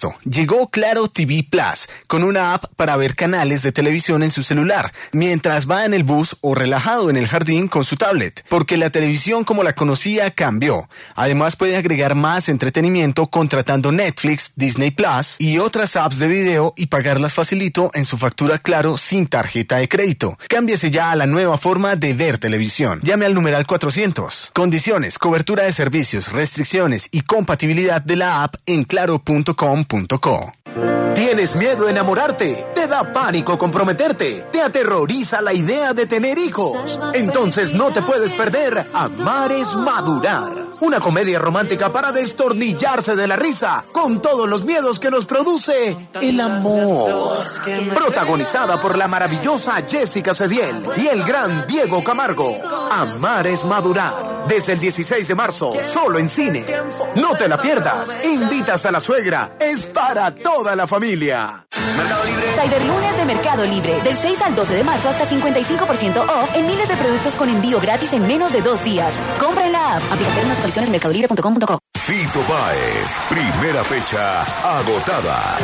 esto. Llegó Claro TV Plus, con una app para ver canales de televisión en su celular, mientras va en el bus o relajado en el jardín con su tablet, porque la televisión como la conocía cambió. Además puede agregar más entretenimiento contratando Netflix, Disney Plus y otras apps de video y pagarlas facilito en su factura Claro sin tarjeta de crédito. Cámbiese ya a la nueva forma de ver televisión. Llame al numeral 400. Condiciones, cobertura de servicios, restricciones y compatibilidad de la app en claro.com.co. ¿Tienes miedo a enamorarte? ¿Te da pánico comprometerte? ¿Te aterroriza la idea de tener hijos? Entonces no te puedes perder Amar es Madurar. Una comedia romántica para destornillarse de la risa con todos los miedos que nos produce el amor. Protagonizada por la maravillosa Jessica Cediel y el gran Diego Camargo. Amar es Madurar. Desde el 16 de marzo, solo en cine. No te la pierdas. Invitas a la suegra. Es para toda la familia. Mercado Libre. Cyberlunes de Mercado Libre. Del 6 al 12 de marzo hasta 55% off en miles de productos con envío gratis en menos de 2 días. Compra en la app. Aplicación en las condiciones en mercadolibre.com.co. Fito Páez, primera fecha agotada.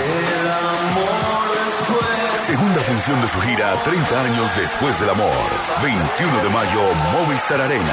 Segunda función de su gira 30 años después del amor. 21 de mayo, Movistar Arena.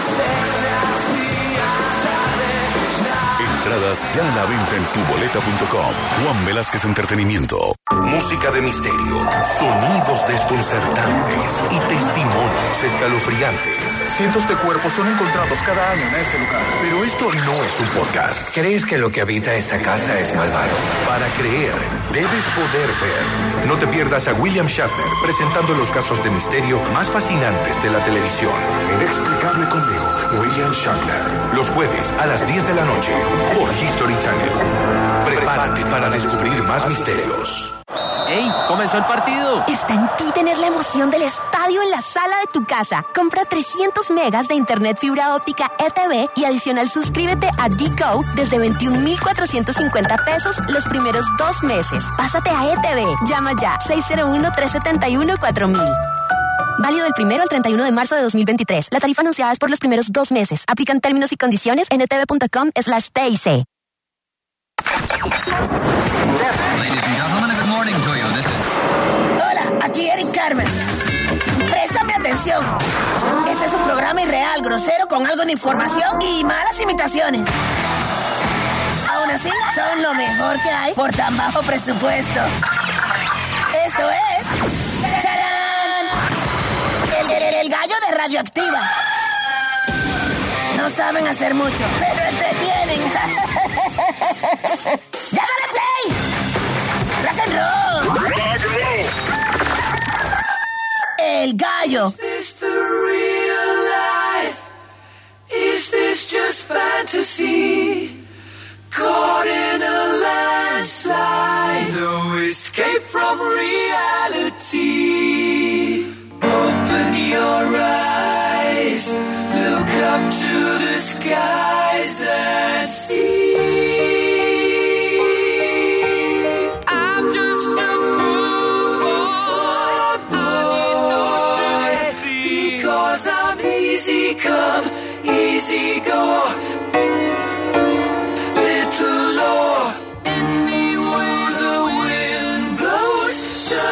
Entradas ya a la venta en tuboleta.com. Juan Velázquez Entretenimiento. Música de misterio, sonidos desconcertantes y testimonios escalofriantes. Cientos de cuerpos son encontrados cada año en ese lugar. Pero esto no es un podcast. ¿Crees que lo que habita esa casa es malvado? Para creer, debes poder ver. No te pierdas a William Shatner presentando los casos de misterio más fascinantes de la televisión. Inexplicable conmigo, William Shatner. Los jueves a las 10 de la noche por History Channel. Prepárate para descubrir más misterios. ¡Ey! ¡Comenzó el partido! Está en ti tener la emoción del estadio en la sala de tu casa. Compra 300 megas de internet fibra óptica ETV y adicional suscríbete a Digo desde 21,450 pesos los primeros 2 meses. Pásate a ETV. Llama ya 601-371-4000. Válido del 1 al 31 de marzo de 2023. La tarifa anunciada es por los primeros 2 meses. Aplican términos y condiciones en etv.com/TIC. Hola, aquí Eric Carmen. Préstame atención. Este es un programa irreal, grosero, con algo de información y malas imitaciones. Aún así, son lo mejor que hay por tan bajo presupuesto. Esto es... ¡Charán! El gallo de Radioactiva. No saben hacer mucho, pero entretienen. ¡Llámale play! ¡Rock and roll! El gallo. Is this the real life? Is this just fantasy? Caught in a landslide, no escape from reality. Open your eyes, look up to the skies and see. Easy come, easy go. Little law, any way the wind blows.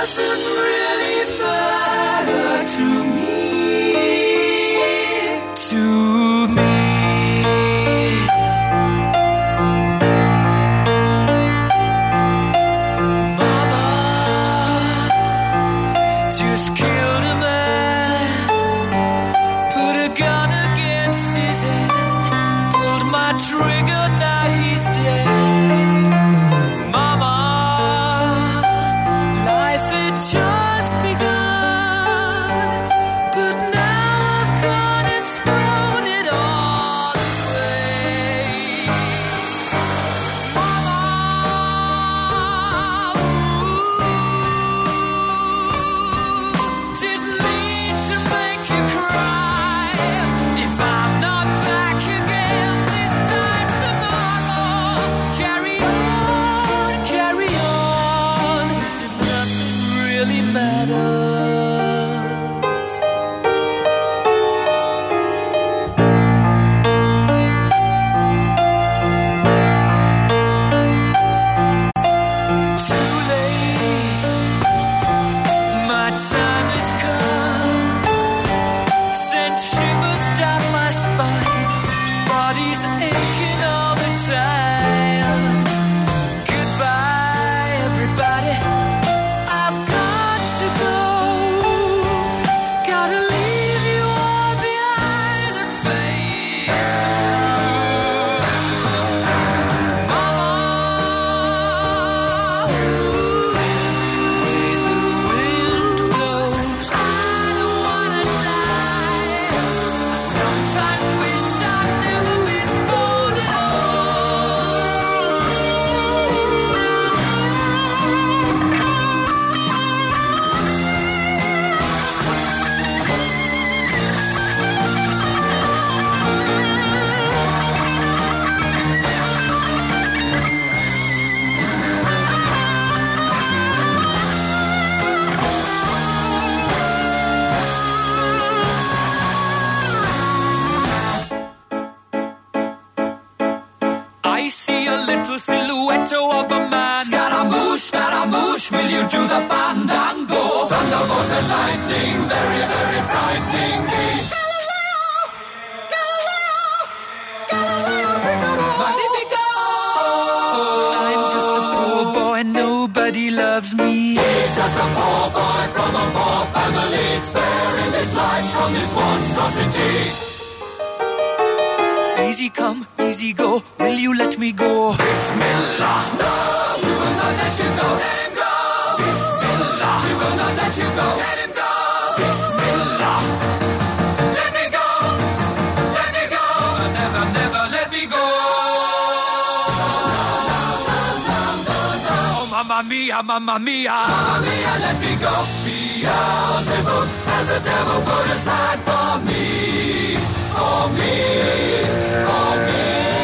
motto of a man. Scaramouche, will you do the fandango? Thunderbolt and lightning, very, very frightening me. Magnifico! I'm just a poor boy, nobody loves me. He's just a poor boy from a poor family, sparing his life from this monstrosity. Easy come, easy go, will you let me go? Bismillah, no, we will not let you go. Let him go. Bismillah, we will not let you go. Let him go. Bismillah, let me go. Let me go. Never, never let me go. Oh, mamma mia, mamma mia. Mamma mia, let me go. Beelzebub has the devil put aside for me. For me, for me.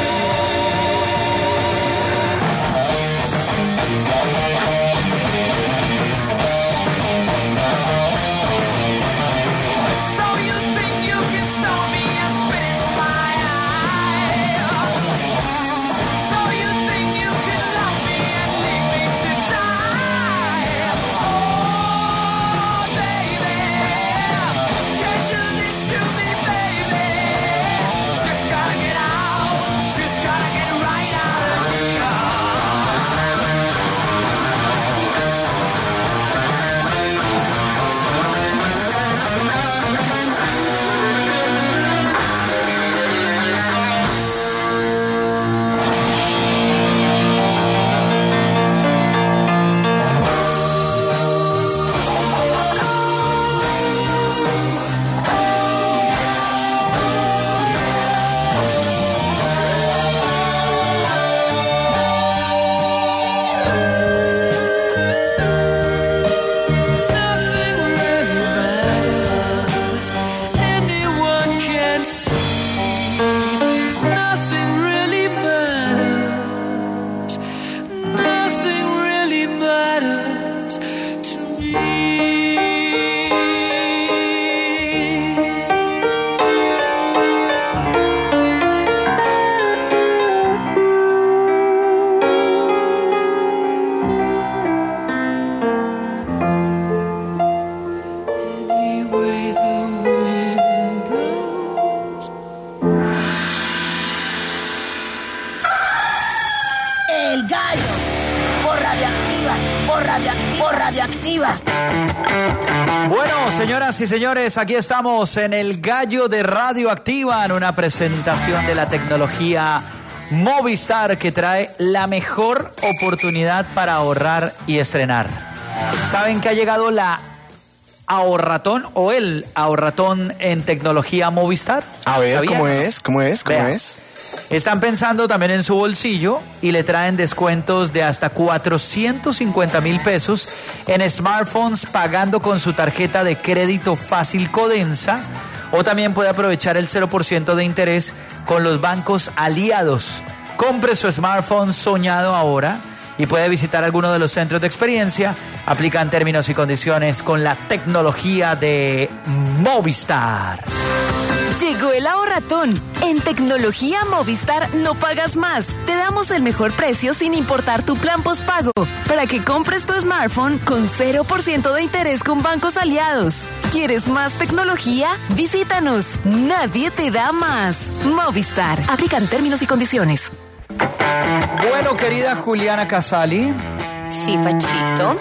So you think you can stop me and spit in my eye? So you think you can love me and leave me to die? Oh, baby, can't do this to me, baby. Just gotta get out, just gotta get right out of here. Nothing really matters. Anyone can see. Nothing really matters. Nothing really matters to me. Any way the wind blows. El gallo. Por radioactiva. Por radioactiva. Por radioactiva. Bueno, señoras y señores, aquí estamos en el Gallo de Radioactiva, en una presentación de la tecnología Movistar que trae la mejor oportunidad para ahorrar y estrenar. ¿Saben que ha llegado la ahorratón o el ahorratón en tecnología Movistar? A ver, ¿Sabían? ¿cómo es? Vea, están pensando también en su bolsillo y le traen descuentos de hasta 450,000 pesos en smartphones pagando con su tarjeta de crédito fácil Codensa, o también puede aprovechar el 0% de interés con los bancos aliados. Compre su smartphone soñado ahora y puede visitar alguno de los centros de experiencia. Aplican términos y condiciones con la tecnología de Movistar. Llegó el ahorratón. En tecnología Movistar no pagas más. Te damos el mejor precio sin importar tu plan postpago, para que compres tu smartphone con 0% de interés con bancos aliados. ¿Quieres más tecnología? Visítanos. Nadie te da más. Movistar. Aplican términos y condiciones. Bueno, querida Juliana Casali. Sí, Pachito.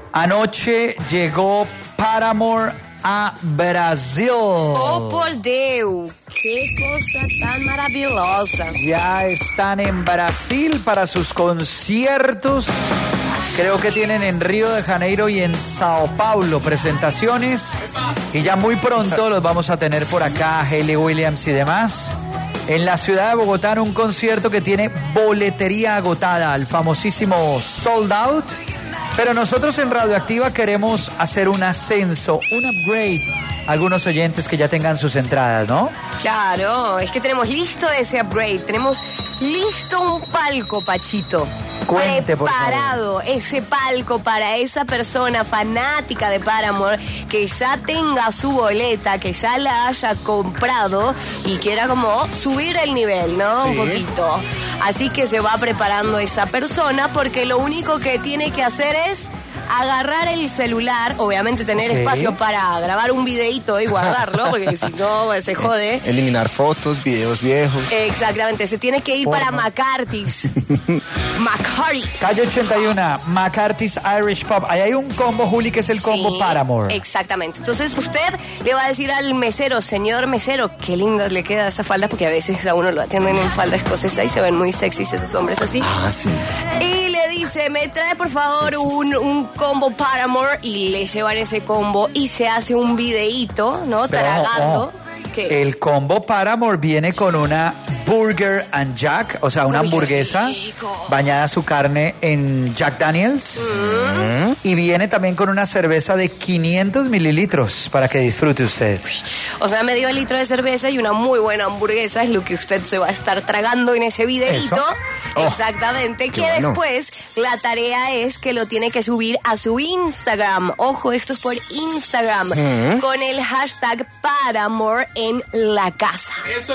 Anoche llegó Paramore a Brasil. Oh, por Deus, qué cosa tan maravillosa. Ya están en Brasil para sus conciertos. Creo que tienen en Río de Janeiro y en Sao Paulo presentaciones. Y ya muy pronto los vamos a tener por acá, Hayley Williams y demás. En la ciudad de Bogotá, en un concierto que tiene boletería agotada, el famosísimo Sold Out. Pero nosotros en Radioactiva queremos hacer un ascenso, un upgrade a algunos oyentes que ya tengan sus entradas, ¿no? Claro, es que tenemos listo ese upgrade, tenemos listo un palco, Pachito. Cuente, por favor. Preparado ese palco para esa persona fanática de Paramore que ya tenga su boleta, que ya la haya comprado y quiera como subir el nivel, ¿no? Sí. Un poquito. Así que se va preparando esa persona porque lo único que tiene que hacer es agarrar el celular, obviamente tener espacio para grabar un videíto y guardarlo, porque si no se jode. Eliminar fotos, videos viejos. Exactamente, se tiene que ir para McCarthy's. McCarthy's. Calle 81, McCarthy's Irish Pub. Ahí hay un combo, Juli, que es el combo Paramore. Exactamente. Entonces usted le va a decir al mesero, señor mesero, qué linda le queda esa falda, porque a veces a uno lo atienden en falda escocesa y se ven muy sexys esos hombres así. Ah, sí. Y le dice, me trae por favor un combo Paramore, y le llevan ese combo y se hace un videíto, ¿no? Pero, tragando. El combo Paramore viene con una Burger and Jack, o sea, una hamburguesa bañada su carne en Jack Daniels. Y viene también con una cerveza de 500 mililitros para que disfrute usted. O sea, medio litro de cerveza y una muy buena hamburguesa es lo que usted se va a estar tragando en ese videíto. Exactamente. Que bueno. Después la tarea es que lo tiene que subir a su Instagram. Ojo, esto es por Instagram. Con el hashtag Paramore en la casa.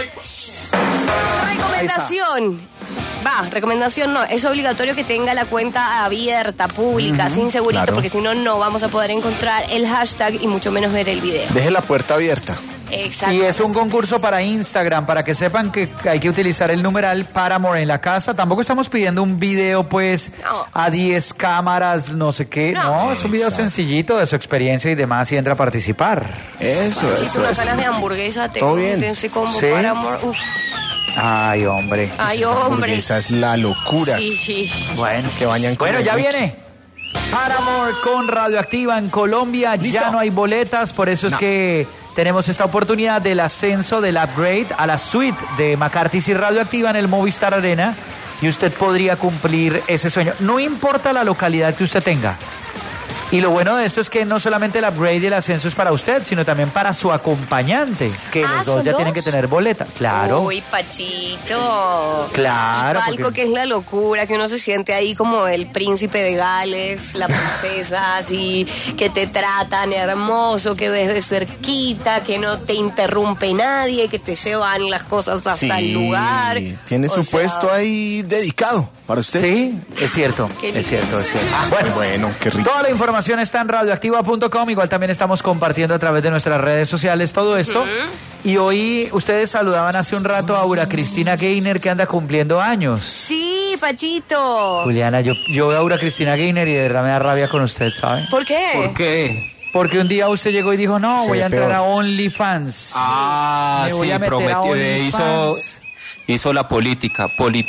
Recomendación no, es obligatorio que tenga la cuenta abierta, pública, sin segurito, porque si no, no vamos a poder encontrar el hashtag y mucho menos ver el video. Deje la puerta abierta. Exacto. Y es un concurso para Instagram, para que sepan que hay que utilizar el numeral Paramore en la casa. Tampoco estamos pidiendo un video, pues, a 10 cámaras, no sé qué. No, es un video sencillito de su experiencia y demás, y entra a participar. Eso. Unas ganas de hamburguesa, Todo bien. de ese combo ¿Sí? Paramore. Uf. Ay, hombre. Ay, hombre. Esa es la locura. Sí. Bueno, que bañan con ya el viene Paramore con Radioactiva en Colombia. ¿Listo? Ya no hay boletas, por eso es que tenemos esta oportunidad del ascenso, del upgrade a la suite de McCarthy's y Radioactiva en el Movistar Arena, y usted podría cumplir ese sueño. No importa la localidad que usted tenga. Y lo bueno de esto es que no solamente el upgrade y el ascenso es para usted, sino también para su acompañante, que los dos ya tienen que tener boleta. Claro. Uy, Pachito. Claro. Y palco, que es la locura, que uno se siente ahí como el príncipe de Gales, la princesa, así, que te tratan hermoso, que ves de cerquita, que no te interrumpe nadie, que te llevan las cosas hasta el lugar. Tiene su puesto ahí dedicado para usted. Sí, es cierto. Es cierto. Bueno, qué rico. Toda la información está en radioactiva.com. Igual también estamos compartiendo a través de nuestras redes sociales todo esto. Y hoy ustedes saludaban hace un rato a Aura Cristina Gaynor, que anda cumpliendo años. Sí, Pachito. Juliana, yo veo a Aura Cristina Gaynor y de verdad me da rabia con usted, ¿sabe? ¿Por qué? ¿Por qué? Porque un día usted llegó y dijo, no, voy a entrar a OnlyFans. Me voy a meter prometió, a OnlyFans. Hizo la política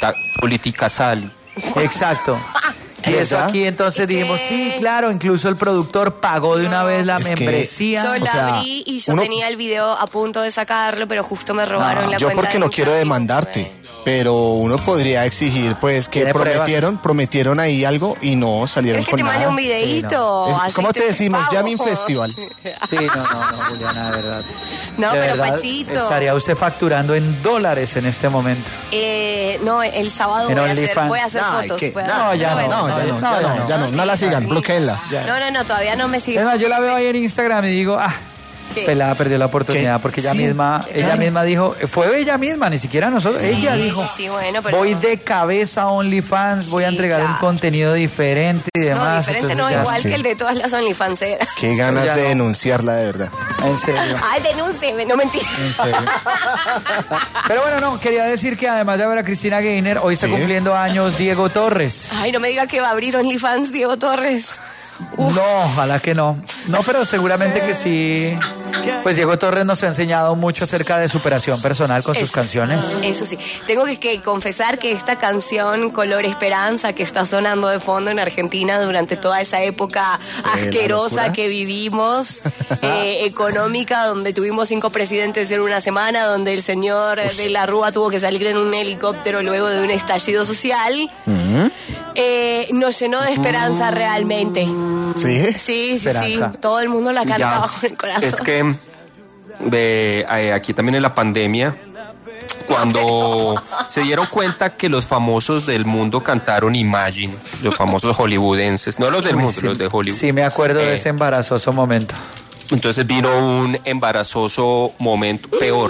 sal. Exacto. Y eso aquí entonces dijimos, sí, claro, incluso el productor pagó de una vez la membresía. Yo la abrí y yo tenía el video a punto de sacarlo, pero justo me robaron la yo cuenta. Porque no quiero demandarte, pero uno podría exigir, pues, que prometieron ahí algo y no salieron con nada. ¿Quieres que te mande un videíto? Sí, no. ¿Cómo te decimos? Jamming Festival. Sí, no, Juliana, de verdad. No, de pero verdad, Pachito. Estaría usted facturando en dólares en este momento. No, el sábado voy a hacer fotos. No la sigan, bloqueenla. No, todavía no me siguen. Además, yo la veo ahí en Instagram y digo, pelada perdió la oportunidad porque ella misma dijo, fue ella misma, ni siquiera nosotros, ella dijo, voy de cabeza a OnlyFans, voy a entregar un contenido diferente y demás. No, diferente no, igual que el de todas las OnlyFanseras. Qué ganas de denunciarla, de verdad. En serio. Ay, denúncieme, no mentira. En serio. Pero bueno, quería decir que además de ver a Cristina Gaynor, hoy está cumpliendo años Diego Torres. Ay, no me diga que va a abrir OnlyFans Diego Torres. No, ojalá que no. No, pero seguramente que sí. Pues Diego Torres nos ha enseñado mucho acerca de superación personal con sus canciones. Eso sí. Tengo que confesar que esta canción Color Esperanza, que está sonando de fondo en Argentina durante toda esa época asquerosa que vivimos, económica, donde tuvimos 5 presidentes en una semana, donde el señor de la Rúa tuvo que salir en un helicóptero luego de un estallido social, nos llenó de esperanza realmente. ¿Sí? Sí. Todo el mundo la canta bajo el corazón. Es que aquí también en la pandemia, cuando se dieron cuenta que los famosos del mundo cantaron Imagine, los famosos hollywoodenses, no los del mundo, los de Hollywood. Sí, me acuerdo de ese embarazoso momento. Entonces vino un embarazoso momento peor,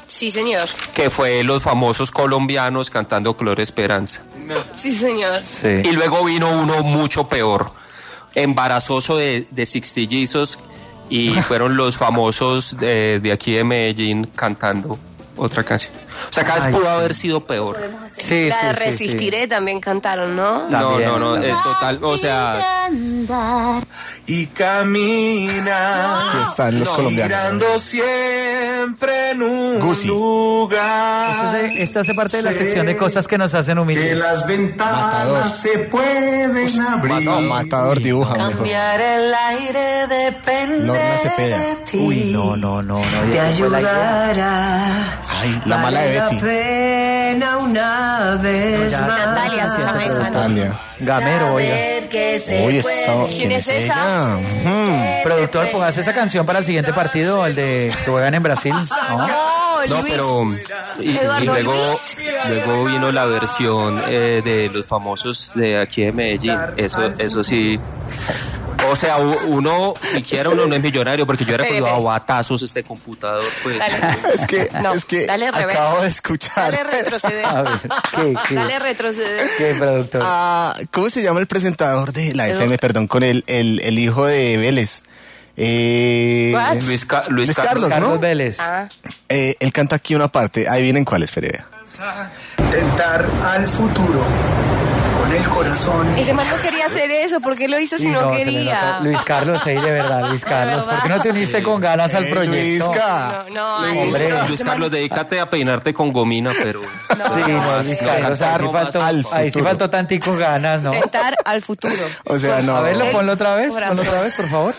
Sí, señor. que fue los famosos colombianos cantando Color Esperanza. Sí, señor. Sí. Y luego vino uno mucho peor, embarazoso de Sixtillizos, y fueron los famosos de aquí de Medellín cantando otra canción. O sea, cada vez pudo haber sido peor. Sí, La de sí, sí, Resistiré también cantaron, ¿no? No, total, o sea... Y camina. Aquí están los colombianos. Mirando siempre en un Gusi. lugar. Esto hace parte de la sección de cosas que nos hacen Que humildes. las ventanas Matador. se pueden abrir. No, Matador dibuja mejor. Cambiar el aire depende Lorna Cepeda. de ti. Uy, no. Te ya fue la idea. ayudará. Ay, la mala de Betty. Pena una vez Ya, más. Natalia se llama esa, ¿no? Natalia. Gamero, oiga. Oye, ¿quién es ella? Productor, póngase esa canción para el siguiente partido, el de que juegan en Brasil. ¿No? No, pero y luego vino la versión de los famosos de aquí de Medellín. Eso sí. O sea, uno siquiera uno no es millonario, porque yo era cogido a batazos este computador, pues. Es que dale revés. acabo de escuchar. Dale retroceder. A ver, ¿qué? Dale retroceder. ¿Qué, productor? ¿Cómo se llama el presentador de la FM? Perdón, con el hijo de Vélez. Luis Carlos, ¿no? Carlos Vélez. Él canta aquí una parte. Ahí vienen cuáles, Ferea. Tentar al futuro con el corazón. Ese man no quería hacer eso, ¿por qué lo hizo si Y no se le quería? nota. Luis Carlos, de verdad, Luis Carlos. ¿Por qué no te uniste con ganas al proyecto? Luisca. Luis Carlos, dedícate a peinarte con gomina, pero... Sí, no, Luis Carlos, ahí sí faltó tantico ganas, ¿no? Tentar al futuro. O sea, no. A verlo, ponlo otra vez, por favor.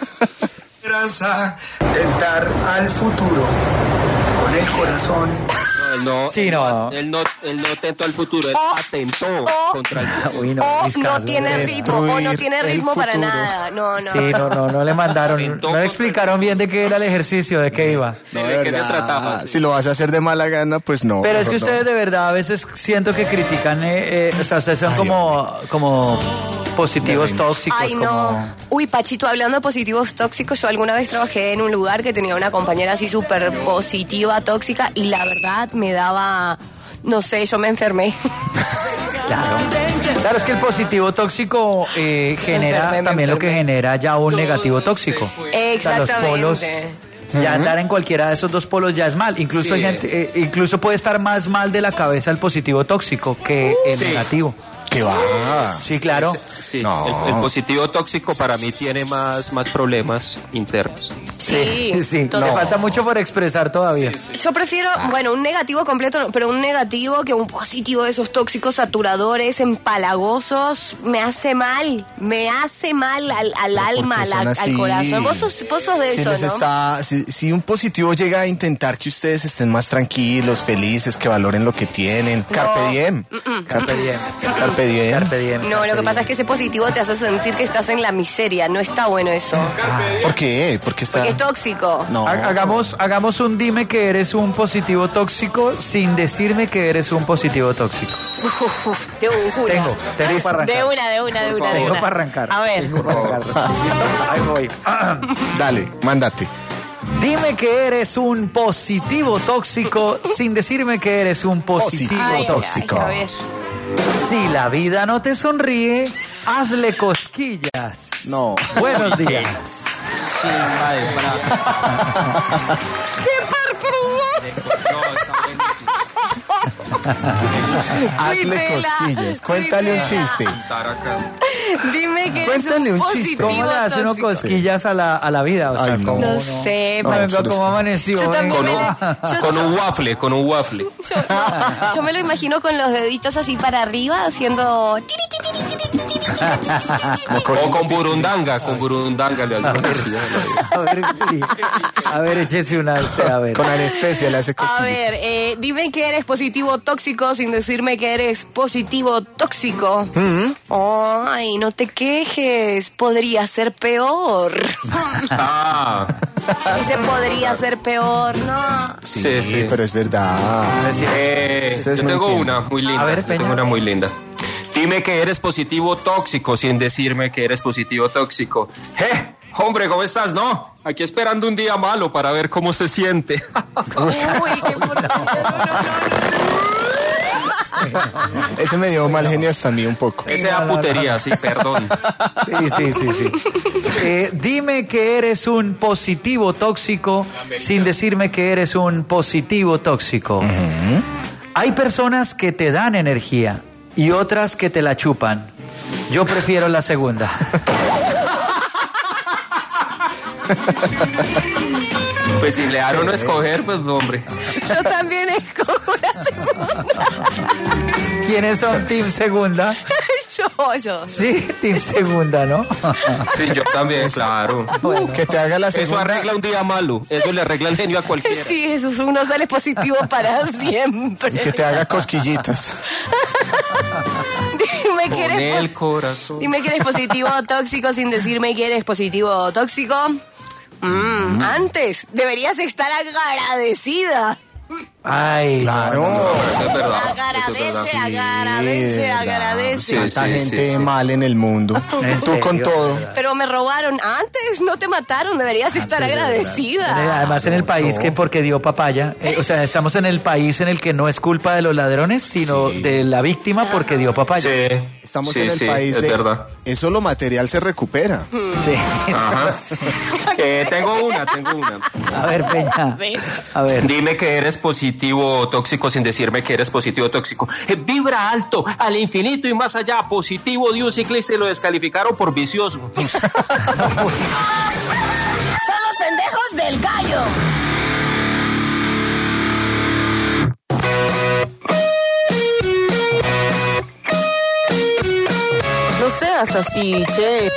Tentar al futuro con el corazón. Él no tentó al futuro, él atentó contra el futuro. Uy, no, Luis No Carlos. tiene ritmo, no tiene ritmo para nada. No. Sí, no le mandaron, no le explicaron bien de qué era el ejercicio, de qué iba. No, de qué se trataba. Si lo vas a hacer de mala gana, pues no. Pero es que mejor ustedes de verdad a veces siento que critican, o sea, ustedes son como positivos tóxicos. Ay, no. como... Uy, Pachito, hablando de positivos tóxicos, yo alguna vez trabajé en un lugar que tenía una compañera así súper positiva, tóxica, y la verdad me daba, no sé, yo me enfermé. Claro, es que el positivo tóxico genera también lo que genera ya un negativo tóxico. Exactamente. O sea, los polos, ya andar en cualquiera de esos dos polos ya es mal. Incluso hay gente, incluso puede estar más mal de la cabeza el positivo tóxico que el negativo. ¿Qué va? Sí, claro. Sí, el positivo tóxico para mí tiene más problemas internos. Sí, le falta mucho por expresar todavía. Yo prefiero, bueno, un negativo completo, pero un negativo que un positivo de esos tóxicos saturadores, empalagosos, me hace mal al alma, al corazón. Vos sos de si eso, ¿no? Si un positivo llega a intentar que ustedes estén más tranquilos, felices, que valoren lo que tienen. Carpe diem. Carpe diem. Carpe diem. Carpe diem. No, lo que pasa es que ese positivo te hace sentir que estás en la miseria. No está bueno eso. ¿Por qué? Porque es tóxico. No. Hagamos un dime que eres un positivo tóxico sin decirme que eres un positivo tóxico. Tengo para arrancar. De una. Tengo para arrancar. A ver. Ahí voy. Dale, mándate. Dime que eres un positivo tóxico sin decirme que eres un positivo tóxico. A ver. Si la vida no te sonríe, hazle cosquillas. No. Buenos días. Chimba de frase. Hazle cosquillas. Cuéntale un chiste. Dime que Cuéntale eres un un chiste. positivo ¿Cómo le hace uno tóxico? cosquillas a la vida? O sea, Ay, no. ¿cómo No sé, No, venga, ¿cómo amaneció? Yo también Venga. Con un waffle. Yo me lo imagino con los deditos así para arriba, haciendo... O con burundanga le hace. A ver, échese una usted, a ver. Con anestesia le hace A cosquillas. ver, dime que eres positivo tóxico sin decirme que eres positivo tóxico. Ay, no te quejes, podría ser peor. Ese podría ser peor, ¿no? Sí, pero es verdad. Yo tengo una muy linda. A ver, yo tengo una muy linda. Dime que eres positivo tóxico sin decirme que eres positivo tóxico. Hombre, ¿cómo estás? No, aquí esperando un día malo para ver cómo se siente. Uy, qué Ese me dio mal genio hasta a mí un poco. Ese da putería, sí, perdón. Sí. Dime que eres un positivo tóxico sin decirme que eres un positivo tóxico. Hay personas que te dan energía y otras que te la chupan. Yo prefiero la segunda. Pues si le dan uno a escoger, pues hombre. Yo también escojo la segunda. ¿Quiénes son Team Segunda? Yo. Sí, Team Segunda, ¿no? Sí, yo también, claro. Bueno. Que te haga la Eso segunda. arregla un día malo. Eso le arregla el genio a cualquiera. Sí, eso uno sale positivo para siempre. Y que te haga cosquillitas. Dime que Con eres el corazón. Dime que eres positivo o tóxico sin decirme que eres positivo o tóxico. Antes deberías estar agradecida. Ay, Claro. Eso es verdad. Agradece. Tanta gente mal en el mundo. ¿En Tú serio? con todo. Pero me robaron antes, no te mataron, deberías estar agradecida. Además en el país que porque dio papaya, o sea, estamos en el país en el que no es culpa de los ladrones, sino de la víctima porque dio papaya. Sí. Estamos Sí, en el sí, país es de... verdad. Eso lo material se recupera. Sí. Ajá. Tengo una. A ver, Peña. A ver. Dime que eres positivo o tóxico sin decirme que eres positivo o tóxico. Vibra alto, al infinito y más allá. Positivo de un ciclista y lo descalificaron por vicioso. Son los pendejos del gallo. No seas así, che.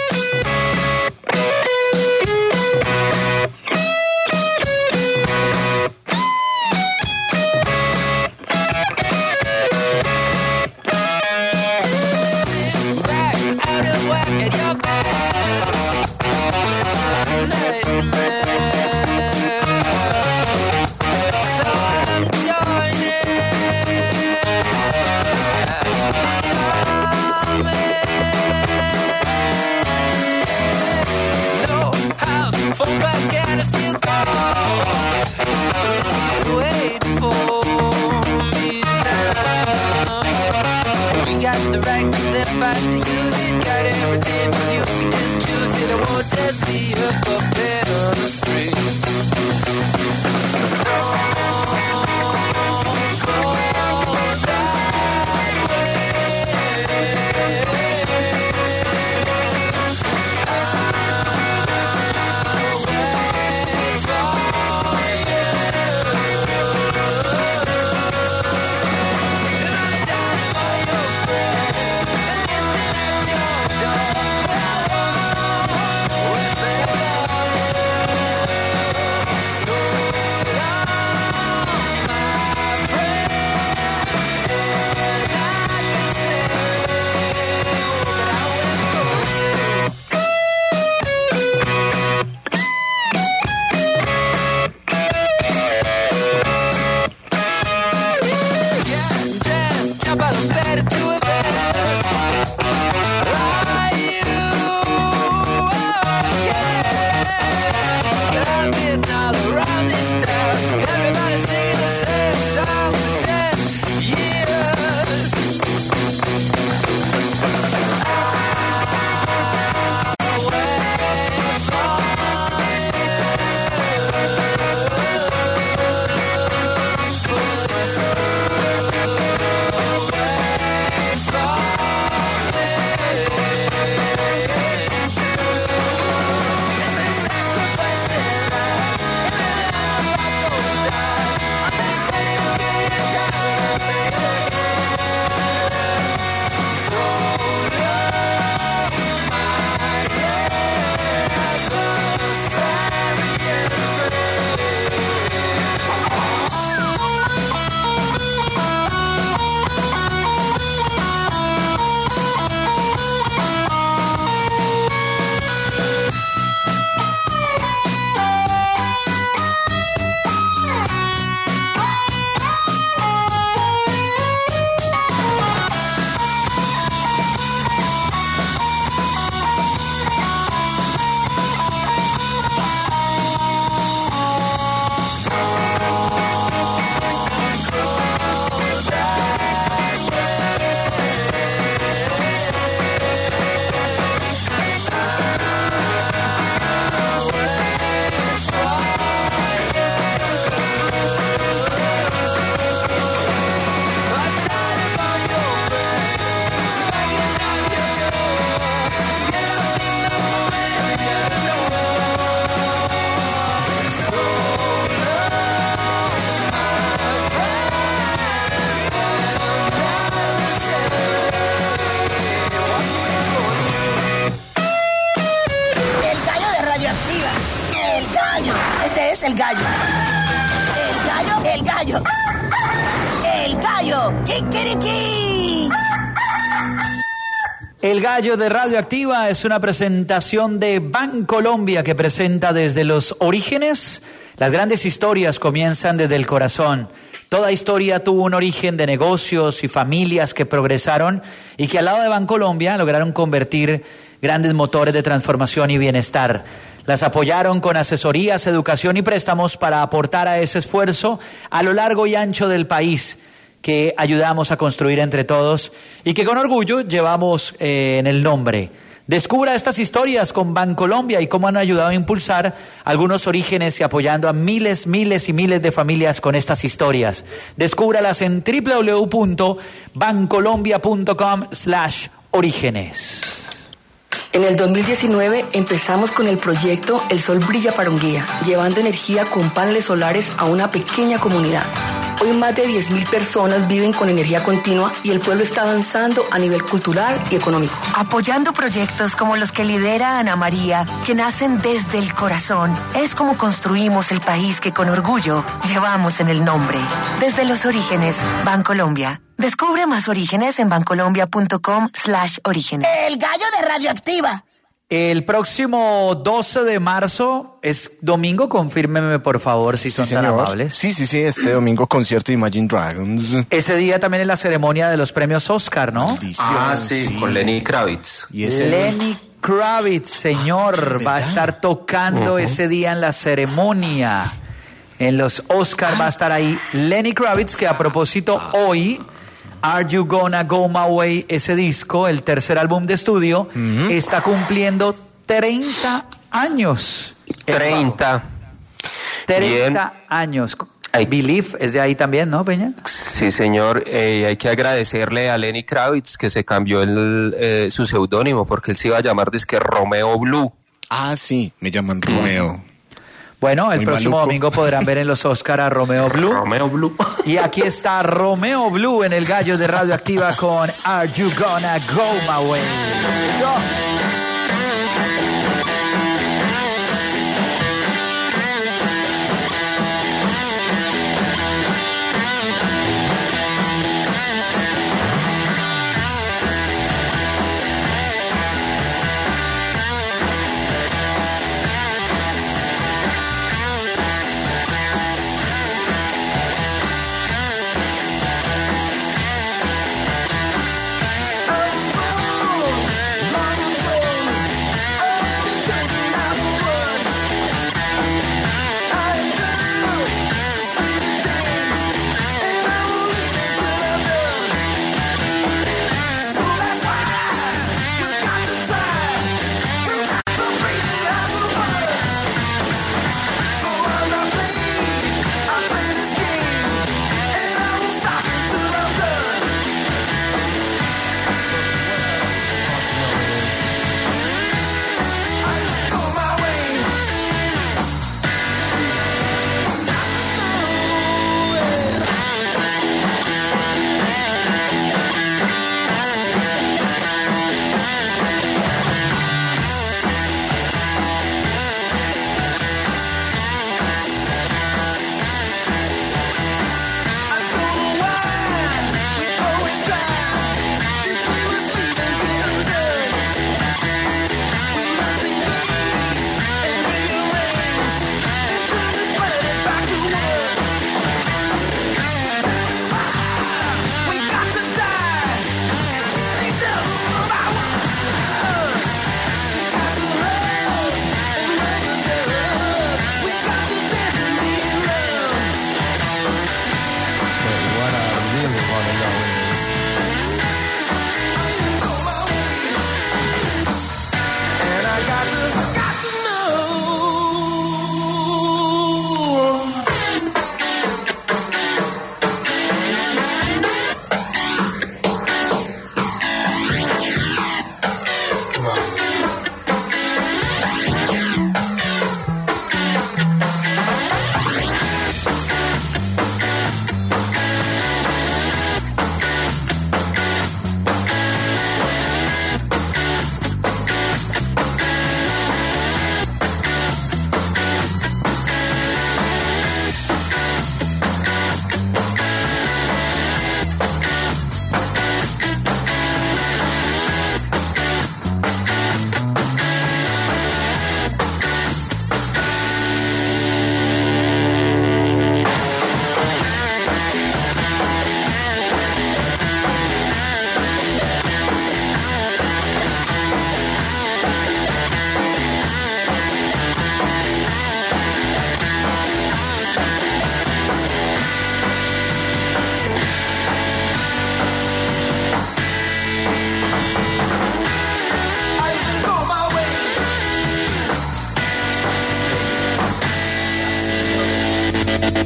es el gallo. El gallo. El gallo. ¡Kikiriki! El Gallo de Radioactiva es una presentación de Bancolombia que presenta desde los orígenes. Las grandes historias comienzan desde el corazón. Toda historia tuvo un origen de negocios y familias que progresaron y que al lado de Bancolombia lograron convertir grandes motores de transformación y bienestar. Las apoyaron con asesorías, educación y préstamos para aportar a ese esfuerzo a lo largo y ancho del país que ayudamos a construir entre todos y que con orgullo llevamos en el nombre. Descubra estas historias con Bancolombia y cómo han ayudado a impulsar algunos orígenes y apoyando a miles y miles de familias con estas historias. Descúbralas en www.bancolombia.com/orígenes. En el 2019 empezamos con el proyecto El Sol Brilla para Hungría, llevando energía con paneles solares a una pequeña comunidad. Hoy más de 10.000 personas viven con energía continua y el pueblo está avanzando a nivel cultural y económico. Apoyando proyectos como los que lidera Ana María, que nacen desde el corazón. Es como construimos el país que con orgullo llevamos en el nombre. Desde los orígenes, Bancolombia. Descubre más orígenes en bancolombia.com/orígenes. El gallo de Radioactiva. El próximo 12 de marzo es domingo, confírmeme por favor si son tan amables. Sí, este domingo concierto de Imagine Dragons. Ese día también es la ceremonia de los premios Oscar, ¿no? Sí, con Lenny Kravitz. Lenny Kravitz, señor, va a estar tocando ese día en la ceremonia. En los Oscar va a estar ahí Lenny Kravitz, que a propósito hoy... Are You Gonna Go My Way, ese disco, el tercer álbum de estudio, está cumpliendo 30 años. 30 años. Believe es de ahí también, ¿no, Peña? Sí, señor. Hay que agradecerle a Lenny Kravitz que se cambió su seudónimo porque él se iba a llamar dizque Romeo Blue. Ah, sí, me llaman Romeo. Bueno, el próximo domingo podrán ver en los Oscar a Romeo Blue. Romeo Blue. Y aquí está Romeo Blue en el Gallo de Radioactiva con Are You Gonna Go My Way.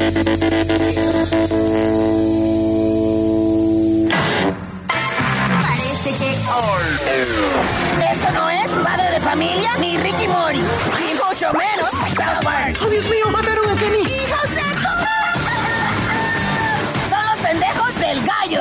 Parece que esto no es Padre de Familia ni Ricky Mori, y mucho menos South Park. ¡Oh, Dios mío! ¡Mataron a Kenny! ¡Hijos de Son los pendejos del gallo.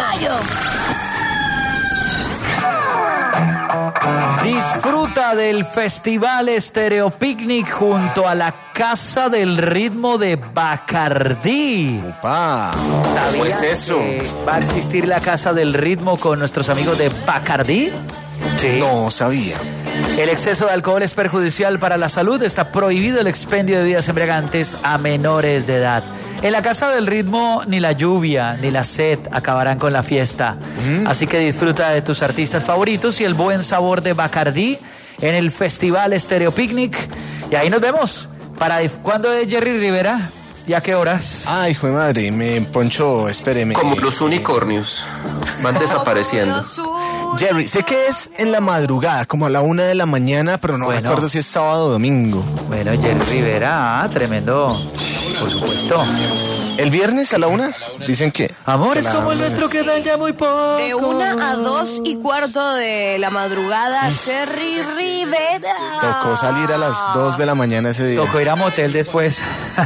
Disfruta del Festival Estéreo Picnic junto a la Casa del Ritmo de Bacardí. ¡Opa! ¿Sabías ¿Cómo es eso? que va a existir la Casa del Ritmo con nuestros amigos de Bacardí? Sí. No sabía. El exceso de alcohol es perjudicial para la salud. Está prohibido el expendio de bebidas embriagantes a menores de edad. En la Casa del Ritmo ni la lluvia ni la sed acabarán con la fiesta. Así que disfruta de tus artistas favoritos y el buen sabor de Bacardí en el Festival Estéreo Picnic. Y ahí nos vemos. ¿Cuándo es Jerry Rivera? ¿Y a qué horas? Ay, hijo de madre, me ponchó, espéreme. Como los unicornios. Van desapareciendo. Jerry, sé que es en la madrugada, como a la 1 de la mañana, pero no recuerdo si es sábado o domingo. Bueno, Jerry Rivera, tremendo. Por supuesto. ¿El viernes a la 1? Dicen que... Amores como el nuestro quedan ya muy poco. De 1 a 2:15 de la madrugada, Jerry Rivera. Tocó salir a las 2 de la mañana ese día. Tocó ir a motel después.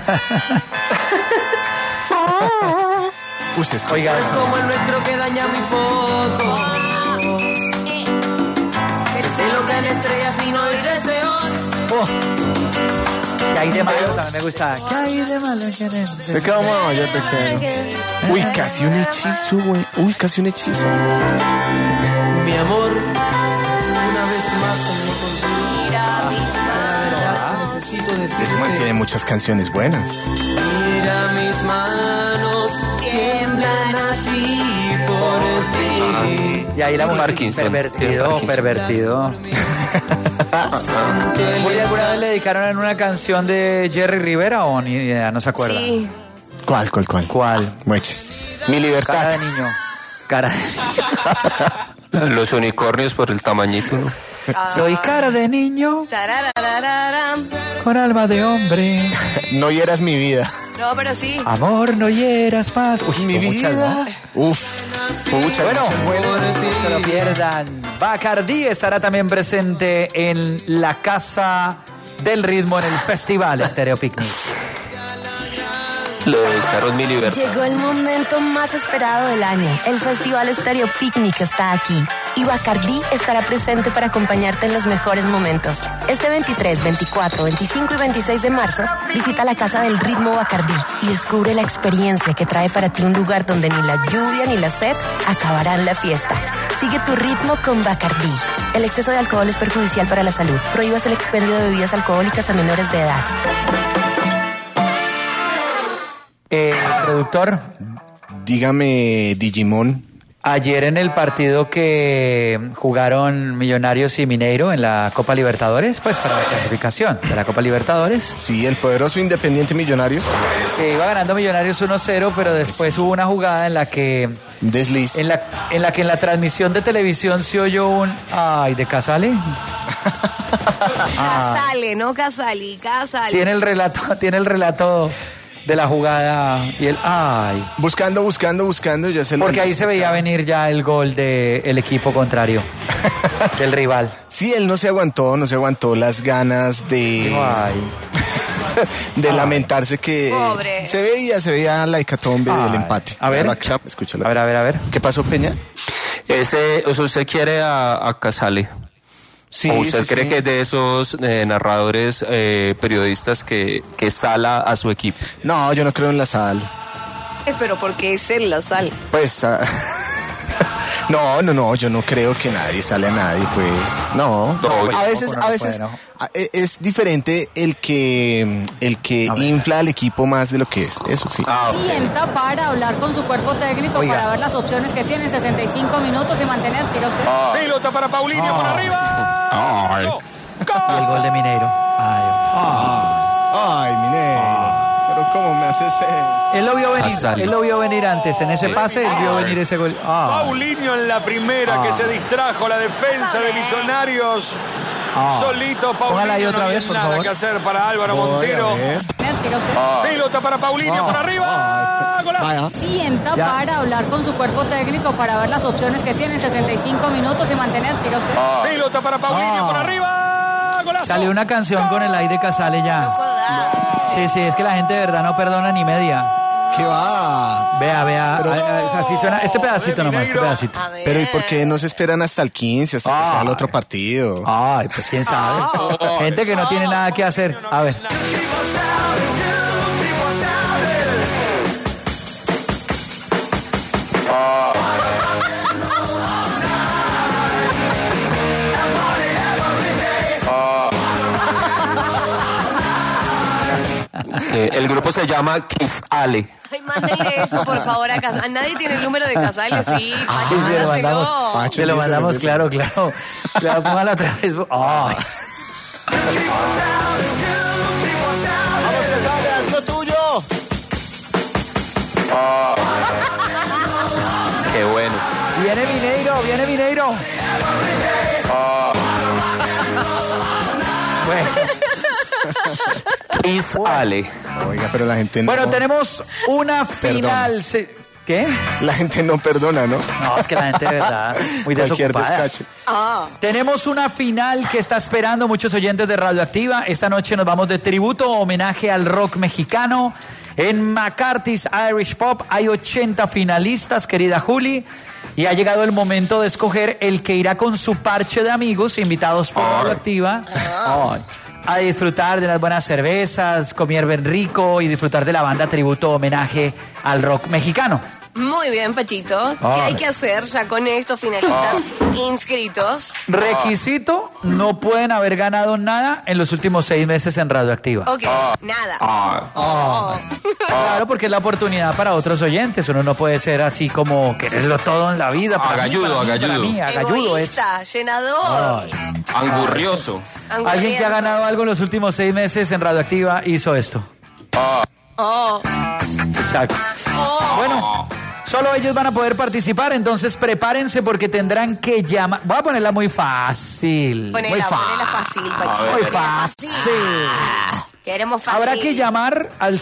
Oiga, es como el nuestro que daña muy poco. Se logran estrellas y no hay deseos. ¿Qué hay de malo? También me gusta. ¿Qué hay de malo? ¿De qué vamos? Ya te quedo. Uy, casi un hechizo, güey. Uy, casi un hechizo. Mi amor, una vez más necesito decirte. Ese man tiene muchas canciones buenas. Mira mis manos, tiemblan así por ti. Y ahí la mujer Parkinson. pervertido. ¿Muy alguna vez le dedicaron una canción de Jerry Rivera o ni idea? ¿No se acuerda? Sí. ¿Cuál? Mueche. Mi libertad. Cara de niño. Cara de niño. Los unicornios por el tamañito, ¿no? Soy cara de niño con alma de hombre. No hieras mi vida. No, pero sí. Amor, no hieras más. Uy, mi vida. ¿no? Uf. Muchas, bueno, buenas. no se lo pierdan. Bacardí estará también presente en la Casa del Ritmo en el Festival Estéreo Picnic. Le dedicaron mi libertad. Llegó el momento más esperado del año. El Festival Estéreo Picnic está aquí. Y Bacardí estará presente para acompañarte en los mejores momentos. Este 23, 24, 25 y 26 de marzo, visita la Casa del Ritmo Bacardí y descubre la experiencia que trae para ti un lugar donde ni la lluvia ni la sed acabarán la fiesta. Sigue tu ritmo con Bacardí. El exceso de alcohol es perjudicial para la salud. Prohíbas el expendio de bebidas alcohólicas a menores de edad. Productor. Dígame, Digimon. Ayer en el partido que jugaron Millonarios y Mineiro en la Copa Libertadores, pues para la clasificación de la Copa Libertadores. Sí, el poderoso Independiente Millonarios. Iba ganando Millonarios 1-0, pero después hubo una jugada en la que... Desliz. En la que en la transmisión de televisión se oyó un... Ay, ¿de Casale? Casale, no Casali. Tiene el relato de la jugada y el ay. Buscando, ya se lo... Porque ahí se veía venir ya el gol del equipo contrario, del rival. Sí, él no se aguantó las ganas de... de lamentarse que... Pobre. Se veía la hecatombe del empate. A ver, escúchalo. A ver. ¿Qué pasó, Peña? ¿Usted quiere a Casale? Sí, ¿O usted cree sí. que es de esos narradores, periodistas que sala a su equipo? No, yo no creo en la sal. Pero porque es él la sal. Pues... No, yo no creo que nadie sale a nadie, pues. No. A veces es diferente el que infla al equipo más de lo que es. Eso sí. Sienta para hablar con su cuerpo técnico para ver las opciones que tiene 65 minutos y mantener. Siga usted. Pelota para Paulinho por arriba. Y el gol de Mineiro. Ay, Mineiro. Pero ¿cómo me haces Él lo vio venir antes. En ese pase, él vio venir ese gol. Paulinho en la primera que se distrajo la defensa de Millonarios. Solito Póngala ahí Paulinho, otra no vez, había por nada favor. que hacer para Álvaro Montero. Siga usted. Pelota para Paulinho por arriba. Golazo. Sienta para hablar con su cuerpo técnico para ver las opciones que tiene. 65 minutos y mantener. Siga usted. Pelota para Paulinho por arriba. Golazo. Salió una canción con el aire Casale ya. Sí, es que la gente de verdad no perdona ni media. ¿Qué va? Vea, así suena. Este pedacito nomás, este pedacito. Pero ¿y por qué no se esperan hasta el 15, hasta que sea el otro partido? Ay, pues quién sabe. Gente que no tiene nada que hacer. A ver. El grupo se llama Kiss Ale. Ay, mándenle eso, por favor, a Casale. Nadie tiene el número de Casale, sí. Sí, se lo mandamos. Se lo mandamos, claro. Claro, póngala otra vez. Ay. ¡Vamos, Casale, haz lo tuyo! Qué bueno. Viene Mineiro. Bueno. Kiss Ale. Oiga, pero la gente no... Bueno, tenemos una final. ¿Qué? La gente no perdona, ¿no? No, es que la gente de verdad muy Cualquier desocupada. descache. Tenemos una final que está esperando muchos oyentes de Radioactiva. Esta noche nos vamos de tributo, homenaje al rock mexicano. En McCarthy's Irish Pop hay 80 finalistas, querida Juli. Y ha llegado el momento de escoger el que irá con su parche de amigos invitados por Radioactiva. A disfrutar de las buenas cervezas, comer bien rico y disfrutar de la banda tributo homenaje al rock mexicano. Muy bien, Pachito. ¿Qué hay que hacer ya con estos finalistas inscritos? Requisito, no pueden haber ganado nada en los últimos 6 meses en Radioactiva. Ok, nada. Claro, porque es la oportunidad para otros oyentes. Uno no puede ser así como quererlo todo en la vida. Agalludo. Agalludo es. Egoísta, llenador. Angurrioso. Alguien que ha ganado algo en los últimos 6 meses en Radioactiva hizo esto. Exacto. Bueno, solo ellos van a poder participar, entonces prepárense porque tendrán que llamar. Voy a ponerla muy fácil. Ponela fácil, Pachito. Muy fácil. Queremos fácil. Habrá que llamar al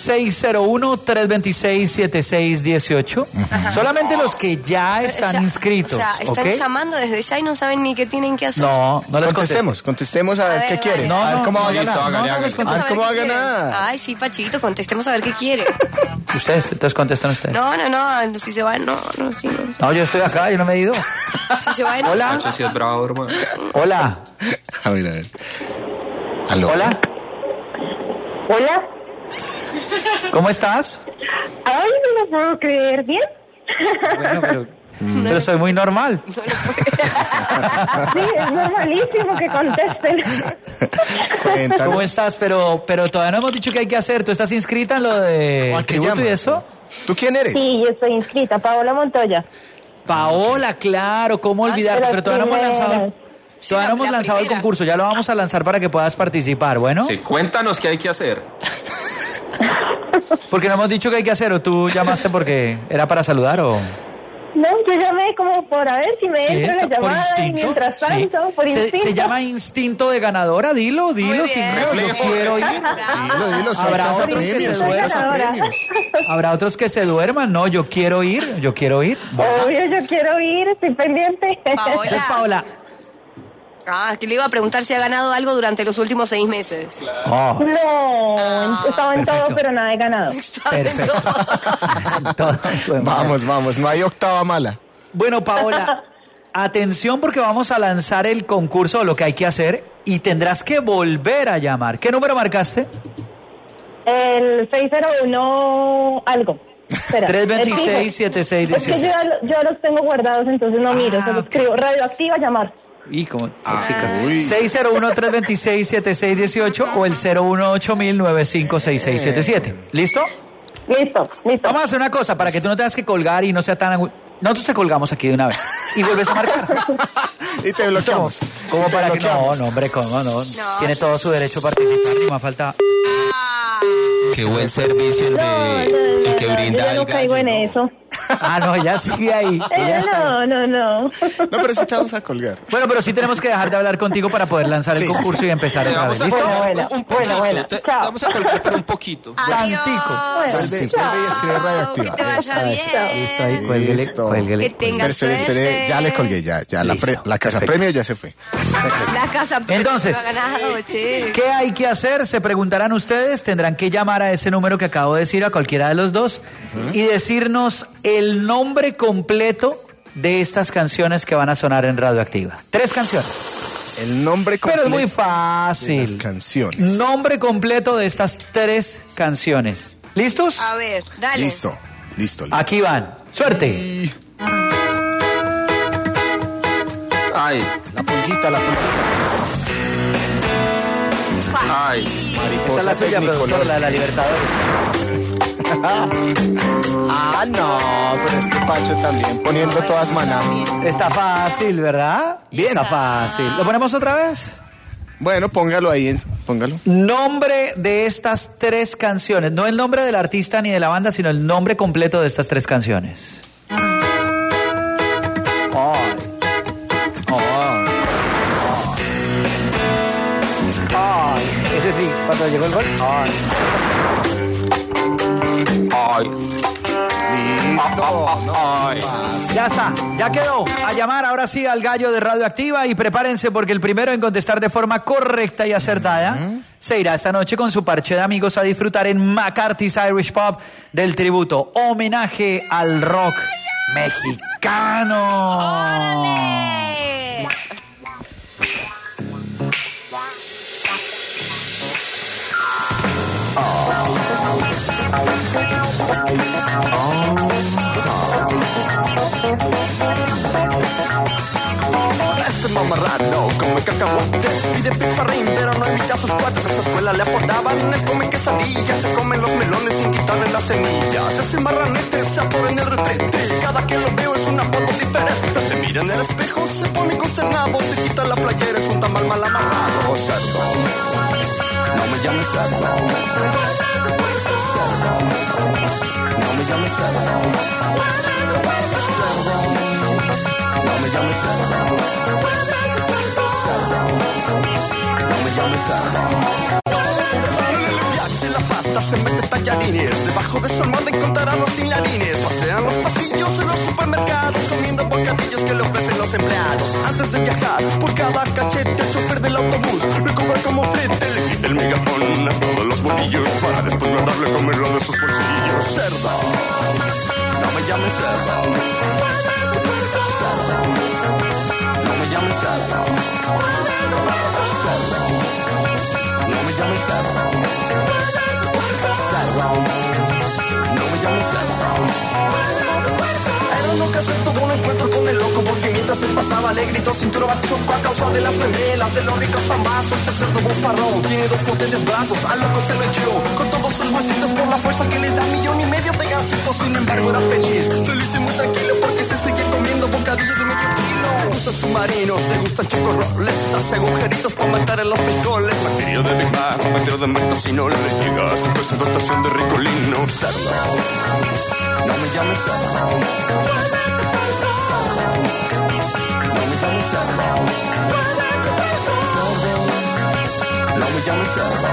601-326-7618. Solamente los que ya están inscritos. O sea, están ¿ok? llamando desde ya y no saben ni qué tienen que hacer. No les Contestemos a ver qué quiere. A ver cómo va a ganar. A ver cómo va a ganar. Ay, sí, Pachito, contestemos a ver qué quiere. Ustedes, entonces contestan ustedes. No, si se va, no. No, yo estoy acá, yo no me he ido. Si se va, no. Hola. Nacho, sí es bravo, hermano. Hola. A ver. Aló. Hola. Hola. ¿Cómo estás? Ay, no lo puedo creer. ¿Bien? Bueno, pero soy muy normal. Sí, es normalísimo que contesten. ¿Cómo estás? Pero todavía no hemos dicho qué hay que hacer. ¿Tú estás inscrita en lo de tributo y eso? ¿Tú quién eres? Sí, yo estoy inscrita, Paola Montoya. Paola, claro, ¿cómo olvidarte? Pero todavía no hemos lanzado... Todavía no hemos lanzado el concurso, ya lo vamos a lanzar para que puedas participar, ¿bueno? Sí, cuéntanos qué hay que hacer. Porque no hemos dicho qué hay que hacer, o tú llamaste porque era para saludar, o... No, yo llamé como por a ver si me entra la llamada y mientras tanto, por instinto. Se llama instinto de ganadora, dilo, sin miedo, yo quiero ir. Dilo, Habrá otros que se duerman. Habrá otros que se duerman, no, yo quiero ir. Obvio, yo quiero ir, estoy pendiente. Entonces, Paola. Que le iba a preguntar si ha ganado algo durante los últimos 6 meses. No, estaba en todo, pero nada he ganado. Perfecto. Vamos, no hay octava mala. Bueno, Paola, atención porque vamos a lanzar el concurso, lo que hay que hacer, y tendrás que volver a llamar. ¿Qué número marcaste? El 601 algo. 326-7618. Es que yo los tengo guardados, entonces no miro, solo escribo Radioactiva llamar. Y como chica. 601-326-7618 o el 018-955-6677. ¿Listo? Listo. Vamos a hacer una cosa para que tú no tengas que colgar y no sea tan... Nosotros te colgamos aquí de una vez y vuelves a marcar. Y te bloqueamos. ¿Cómo para que no, hombre, cómo no? Tiene todo su derecho a participar y más falta... Qué buen servicio el que brinda yo no caigo en eso. Ah, no, ella sigue ahí. Ella está ahí. No. No, pero sí te vamos a colgar. Bueno, pero sí tenemos que dejar de hablar contigo para poder lanzar el concurso y empezar otra vez. ¿Listo? Bueno. Te vamos a colgar por un poquito. Tantico. Vuelve y escribe Radioactiva. Que te vaya bien. Listo, ahí, cuélguele. Listo. Cuélguele. Que tengas Espere, suerte. ya le colgué, ya la casa premio ya se fue. La casa Entonces, ha ganado, che. ¿qué hay que hacer? Se preguntarán ustedes. Tendrán que llamar a ese número que acabo de decir, a cualquiera de los dos, y decirnos el nombre completo de estas canciones que van a sonar en Radioactiva. 3 canciones. El nombre completo. Pero es muy fácil. De las canciones. Nombre completo de estas 3 canciones. ¿Listos? A ver, dale. Listo. Aquí van. Suerte. Ay, La pulguita. ay. Esta es Mariposa la suya, Tecnicolor. productor, la de la Libertadores. Ah, no, pero es que Pacho también poniendo todas maná. Está fácil, ¿verdad? Bien. Está fácil. ¿Lo ponemos otra vez? Bueno, póngalo ahí, póngalo. Nombre de estas 3 canciones. No el nombre del artista ni de la banda, sino el nombre completo de estas 3 canciones. Ese sí, cuando llegó el gol. Ay. Listo. Ay. Ya está, ya quedó. A llamar ahora sí al gallo de Radioactiva y prepárense porque el primero en contestar de forma correcta y acertada se irá esta noche con su parche de amigos a disfrutar en McCarthy's Irish Pub del tributo homenaje al rock mexicano. ¡Órale! Ese mamarrano come cacahuates y de pizarrín, pero no invita a sus cuates. A esa escuela le aportaban una come quesadillas. Se comen los melones sin quitarle las semillas. Ese marranete se atora en el retrete. Cada que lo veo es una foto diferente. Se mira en el espejo, se pone consternado. Se quita la playera, es un tamal mal amarrado. Cerdo, no me llames cerdo. Cerdo, no me llames cerdo. Cerdo, no me llames cerdo. No me llames cerdo. En la pasta se mete tallarines. Debajo de su almohada encontrará los tinlarines. Pasean los pasillos de los supermercados comiendo bocadillos que le ofrecen los empleados. Antes de viajar por cada cachete, el chofer del autobús le cobra como flete. Le quita el megafón a todos los bolillos para después guardarle comerlo de sus bolsillos. Cerdo, no me llames cerdo. Cerdo, no me llames cerdo. Cerdo, no me llames cerdo. Cerdo, no me llames cerdo. Era una ocasión tuvo un encuentro con el loco porque mientras él pasaba le gritó cintura bachoco a causa de las memelas de los ricos pambazos. Este cerdo bufarrón tiene 2 potentes brazos. Al loco se lo echó con todos sus huesitos por la fuerza que le da 1,5 millones de gansitos. Sin embargo era feliz y muy tranquilo porque se sigue comiendo bocadillos de medio kilo. Le gustan submarinos, le gustan chocorroles, hace agujeritos para matar en los frijoles. Bacterio de Big Mac, bacterio de Mactocino, le llega a su presentación de ricolino. Cerdo, no me llames cerdo. No me llames cerdo. No me llames cerdo.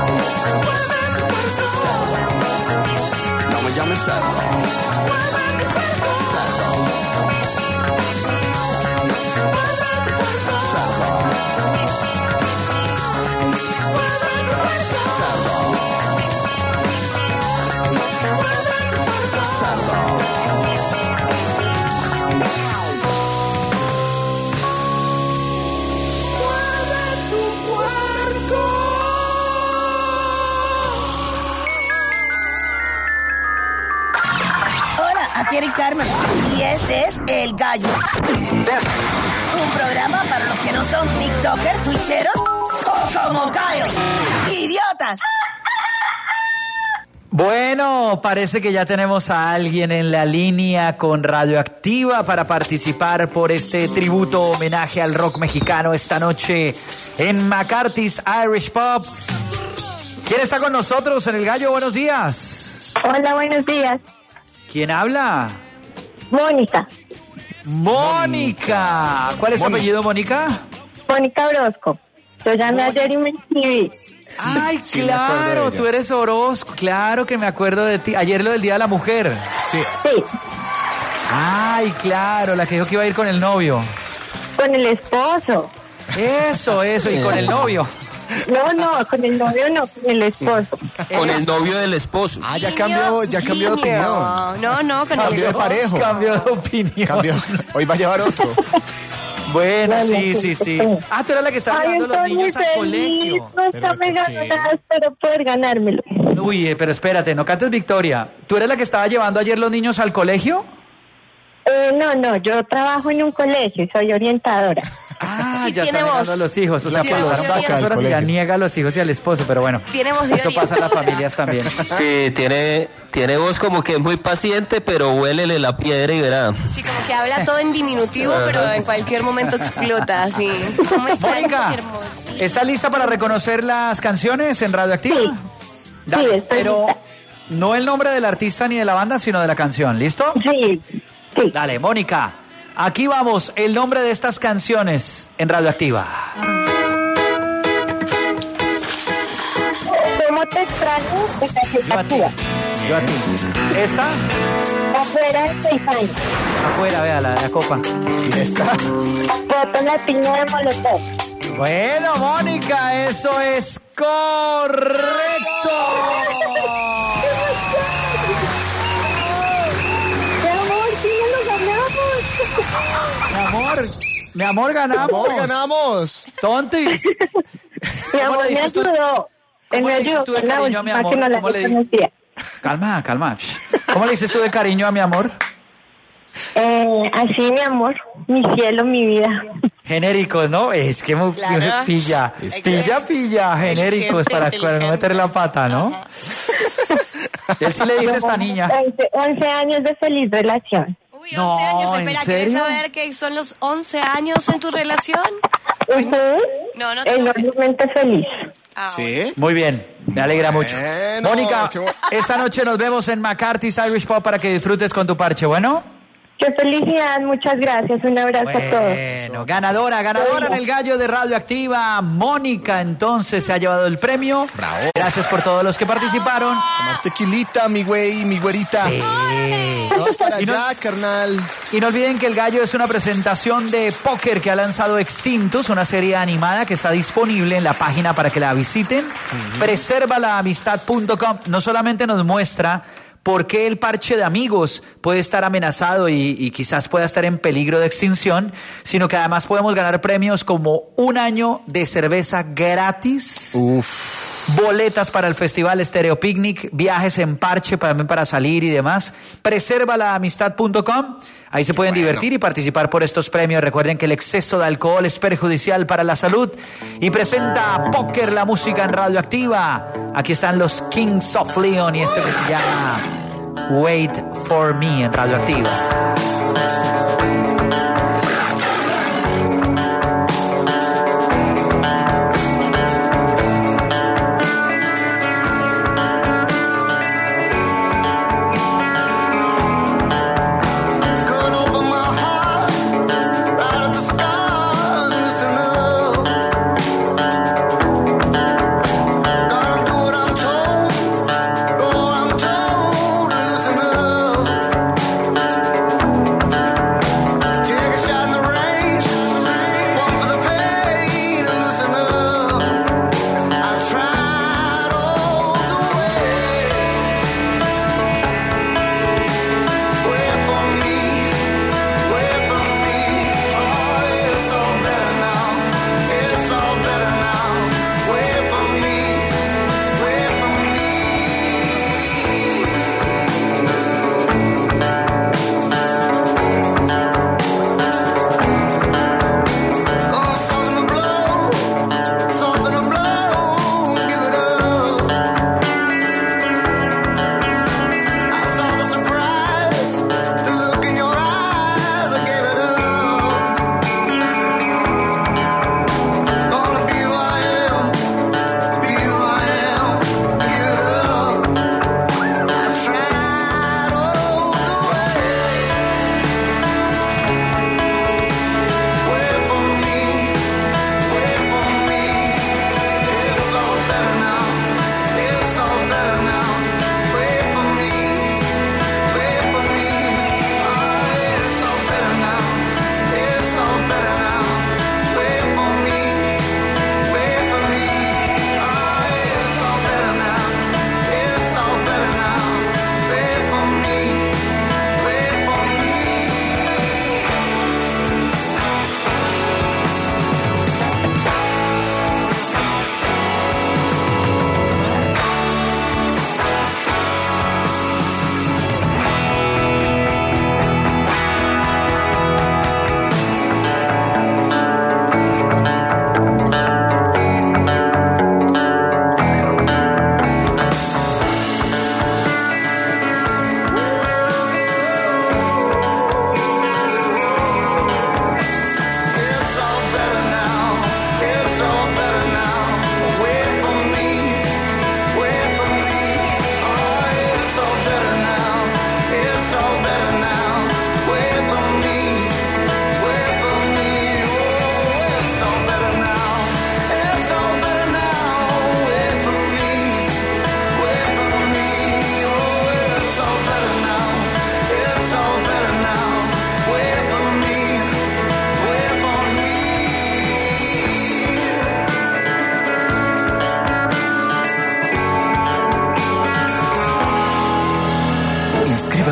No me llames cerdo. Aquí Eric Carmen y este es El Gallo. Un programa para los que no son tiktokers, twitcheros o como gallos. ¡Idiotas! Bueno, parece que ya tenemos a alguien en la línea con Radioactiva para participar por este tributo homenaje al rock mexicano esta noche en McCarthy's Irish Pub. ¿Quién está con nosotros en El Gallo? Buenos días. Hola, buenos días. ¿Quién habla? Mónica. Mónica. ¿Cuál es su apellido, Mónica? Mónica Orozco. Yo llamé ayer y me inscribí. Ay, claro, tú eres Orozco. Claro que me acuerdo de ti. Ayer lo del Día de la Mujer. Sí. Ay, claro, la que dijo que iba a ir con el novio. Con el esposo. Eso, y con el novio. No, con el novio no, con el esposo. Con el novio del esposo. Ah, ya cambió de opinión. No, con Cambió de parejo. Cambió de opinión. Hoy va a llevar otro. Bueno, sí. Ah, tú eras la que estaba llevando a los niños al colegio. Espero poder ganármelo. Uy, pero espérate, no cantes victoria. ¿Tú eres la que estaba llevando ayer los niños al colegio? No, yo trabajo en un colegio y soy orientadora. Ah, Sí, ya tiene está negando voz. a los hijos. O sea, Tiene pasaron voz. pocas horas y ya niega a los hijos y al esposo, pero bueno. Tiene voz de eso pasa en las orientadora. familias también. Sí, tiene voz como que es muy paciente, pero huélele la piedra y verá. Sí, como que habla todo en diminutivo, pero en cualquier momento explota, así. ¿Cómo están? Mónica, Hermosos. ¿estás lista para reconocer las canciones en Radioactiva? Sí. Dale, Sí, estoy pero lista. no el nombre del artista ni de la banda, sino de la canción. ¿Listo? Sí. Dale, Mónica. Aquí vamos, el nombre de estas canciones en Radioactiva. ¿Cómo te extraño? De Cajeta Cuba. Yo a ti. ¿Esta? Afuera de 6 años. Afuera, vea, la de la copa. ¿Y esta? Foto latina de Molotov. Bueno, Mónica, eso es correcto. Mi amor, ganamos. Tontis. Mi amor me ayudó. ¿Cómo le dices tú de cariño a mi amor? ¿Cómo le dices? Calma. ¿Cómo le dices tú de cariño a mi amor? Así, mi amor, mi cielo, mi vida. Genéricos, ¿no? Es que Claro. pilla, genéricos para no meter la pata, ¿no? Él sí le dice a esta niña. 11 años de feliz relación. Uy, 11 años, ¿en espera, ¿quieres serio? saber qué son los 11 años en tu relación? No, Enormemente feliz. ¿Sí? Muy bien, me alegra mucho. Bueno, Mónica, qué esta noche nos vemos en McCarthy's Irish Pub para que disfrutes con tu parche, ¿bueno? Qué felicidad, muchas gracias. Un abrazo a todos. Bueno, ganadora en el gallo de Radioactiva. Mónica, entonces, se ha llevado el premio. Bravo. Gracias por todos los que participaron. Tomar tequilita, mi güey, mi güerita. Sí. Vamos para Y no- allá, carnal. Y no olviden que El Gallo es una presentación de póker que ha lanzado Extintos, una serie animada que está disponible en la página para que la visiten. Preservalaamistad.com. No solamente nos muestra por qué el parche de amigos puede estar amenazado y quizás pueda estar en peligro de extinción, sino que además podemos ganar premios como 1 año de cerveza gratis, boletas para el Festival Stereo Picnic, viajes en parche también para salir y demás. Preservalaamistad.com. Ahí se pueden divertir y participar por estos premios. Recuerden que el exceso de alcohol es perjudicial para la salud. Y presenta Póker, la música en Radioactiva. Aquí están los Kings of Leon y esto que se llama Wait for Me en Radioactiva. Listen up.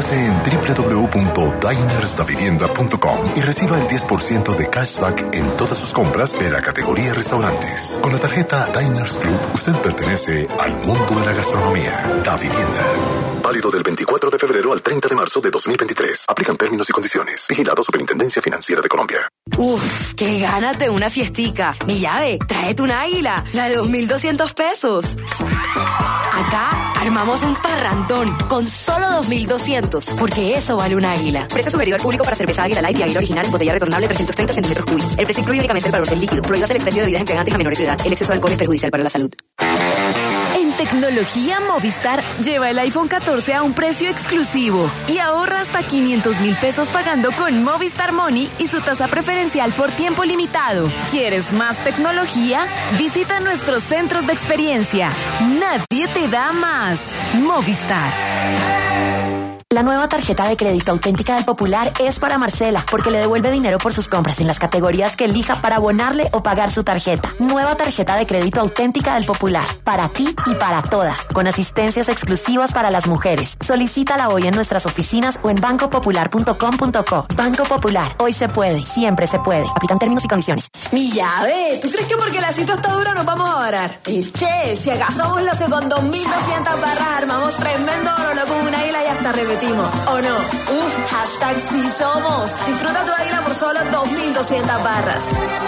Métase en www.dinersdavivienda.com y reciba el 10% de cashback en todas sus compras de la categoría restaurantes. Con la tarjeta Diners Club, usted pertenece al mundo de la gastronomía. Da Vivienda. Válido del 24 de febrero al 30 de marzo de 2023. Aplican términos y condiciones. Vigilado Superintendencia Financiera de Colombia. Uf, qué ganas de una fiestica. Mi llave, tráete una águila, la de 2.200 pesos. Acá armamos un parrandón con solo 2.200, porque eso vale un águila. Precio sugerido al público para cerveza Águila Light y Águila Original, botella retornable 330 centímetros cúbicos. El precio incluye únicamente el valor del líquido. Prohíbas el expendio de bebidas embriagantes a menores de edad. El exceso de alcohol es perjudicial para la salud. En tecnología Movistar, lleva el iPhone 14 a un precio exclusivo y ahorra hasta 500.000 pesos pagando con Movistar Money y su tasa preferencial por tiempo limitado. ¿Quieres más tecnología? Visita nuestros centros de experiencia. Nadie te da más. Movistar. La nueva tarjeta de crédito auténtica del Popular es para Marcela, porque le devuelve dinero por sus compras en las categorías que elija para abonarle o pagar su tarjeta. Nueva tarjeta de crédito auténtica del Popular, para ti y para todas, con asistencias exclusivas para las mujeres. Solicítala hoy en nuestras oficinas o en bancopopular.com.co. Banco Popular, hoy se puede, siempre se puede. Aplican términos y condiciones. Mi llave, ¿tú crees que porque la cita está dura nos vamos a varar? Che, si acaso somos los que con 2.200 barras armamos tremendo oro con una águila y hasta repetimos. ¿O no? Hashtag sí somos. Disfruta tu águila por solo 2.200 barras.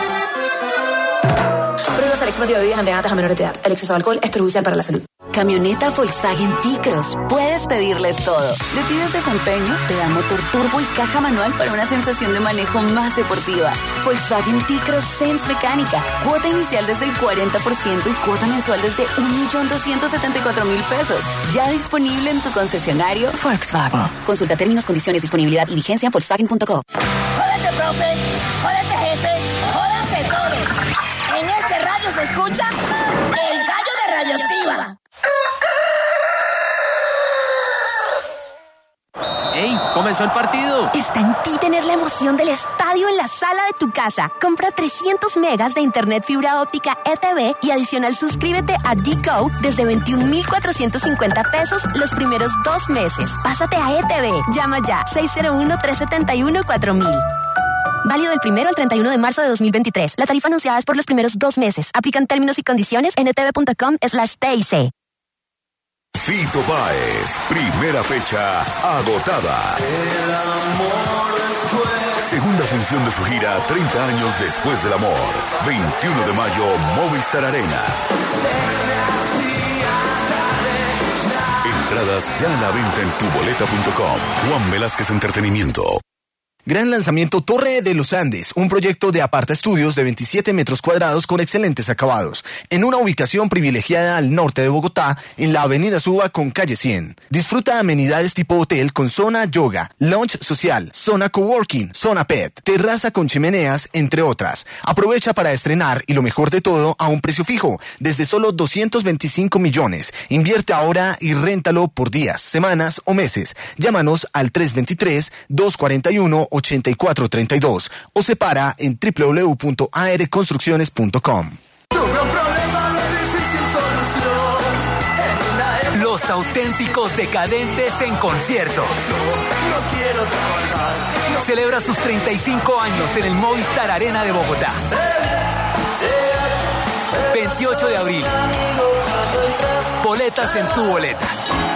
Prohíbas el expendio de bebidas embriagantes a menores de edad. El exceso de alcohol es perjudicial para la salud. Camioneta Volkswagen T-Cross. Puedes pedirle todo. Le pides desempeño, te da motor turbo y caja manual para una sensación de manejo más deportiva. Volkswagen T-Cross Sense Mecánica. Cuota inicial desde el 40% y cuota mensual desde 1.274.000 pesos. Ya disponible en tu concesionario Volkswagen. Consulta términos, condiciones, disponibilidad y vigencia en Volkswagen.co. Jódete, profe. Jódete, jefe. Jódanse todos. En este radio se escucha el gallo de Radioactiva. ¡Ey! ¡Comenzó el partido! Está en ti tener la emoción del estadio en la sala de tu casa. Compra 300 megas de internet fibra óptica ETV y adicional suscríbete a D-Go desde 21.450 pesos los primeros 2 meses. Pásate a ETV. Llama ya 601-371-4000. Válido del 1 al 31 de marzo de 2023. La tarifa anunciada es por los primeros 2 meses. Aplican términos y condiciones en etv.com/TIC. Fito Páez, primera fecha agotada. Segunda función de su gira 30 años después del amor. 21 de mayo, Movistar Arena. Entradas ya a la venta en tuboleta.com. Juan Velázquez Entretenimiento. Gran lanzamiento Torre de los Andes, un proyecto de aparta estudios de 27 metros cuadrados con excelentes acabados, en una ubicación privilegiada al norte de Bogotá, en la avenida Suba con calle 100. Disfruta amenidades tipo hotel con zona yoga, lounge social, zona coworking, zona pet, terraza con chimeneas, entre otras. Aprovecha para estrenar y lo mejor de todo a un precio fijo, desde solo 225 millones. Invierte ahora y réntalo por días, semanas o meses. Llámanos al 323-241-8432 o separa en www.arconstrucciones.com. Tuve un problema de difícil solución. Los auténticos decadentes en concierto. No quiero trabajar. Celebra sus 35 años en el Movistar Arena de Bogotá. 28 de abril. Boletas en tu boleta.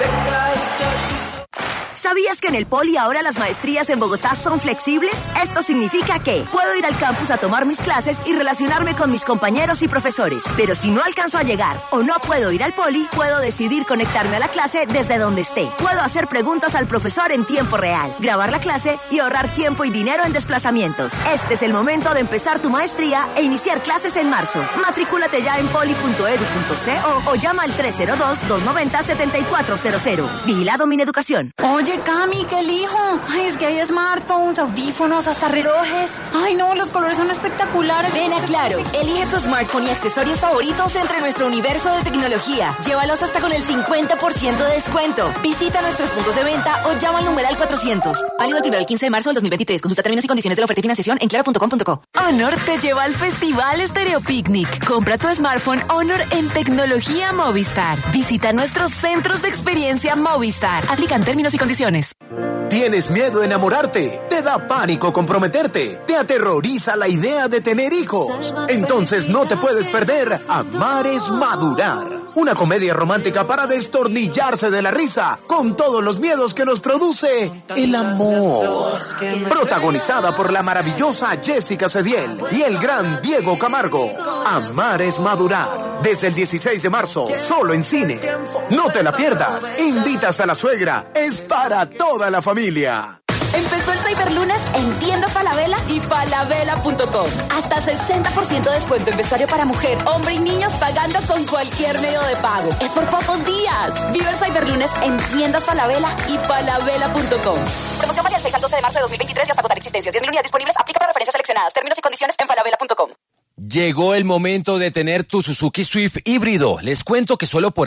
¿Sabías que en el Poli ahora las maestrías en Bogotá son flexibles? Esto significa que puedo ir al campus a tomar mis clases y relacionarme con mis compañeros y profesores. Pero si no alcanzo a llegar o no puedo ir al Poli, puedo decidir conectarme a la clase desde donde esté. Puedo hacer preguntas al profesor en tiempo real, grabar la clase y ahorrar tiempo y dinero en desplazamientos. Este es el momento de empezar tu maestría e iniciar clases en marzo. Matricúlate ya en poli.edu.co o llama al 302-290-7400. Vigilado Mineducación. Oye, Cami, ¿qué elijo? Ay, es que hay smartphones, audífonos, hasta relojes. Ay, no, los colores son espectaculares. Ven a Claro, elige tu smartphone y accesorios favoritos entre nuestro universo de tecnología. Llévalos hasta con el 50% de descuento. Visita nuestros puntos de venta o llama al numeral 400. Válido del 1 al 15 de marzo del 2023. Consulta términos y condiciones de la oferta y financiación en claro.com.co. Honor te lleva al Festival Stereo Picnic. Compra tu smartphone Honor en Tecnología Movistar. Visita nuestros centros de experiencia Movistar. Aplican términos y condiciones. ¿Tienes miedo a enamorarte? ¿Te da pánico comprometerte? ¿Te aterroriza la idea de tener hijos? Entonces no te puedes perder Amar es Madurar. Una comedia romántica para destornillarse de la risa con todos los miedos que nos produce el amor. Protagonizada por la maravillosa Jessica Cediel y el gran Diego Camargo. Amar es Madurar. Desde el 16 de marzo, solo en cines. No te la pierdas. Invitas a la suegra. Es para toda la familia. Empezó el Cyberlunes en tiendas Falabella y falabella.com. Hasta 60% de descuento en vestuario para mujer, hombre y niños pagando con cualquier medio de pago. Es por pocos días. Vive el Cyberlunes en tiendas Falabella y falabella.com. Promoción para el 6 al 12 de marzo de 2023 y hasta agotar existencias. 10.000 unidades disponibles. Aplica para referencias seleccionadas. Términos y condiciones en falabella.com. Llegó el momento de tener tu Suzuki Swift híbrido. Les cuento que solo por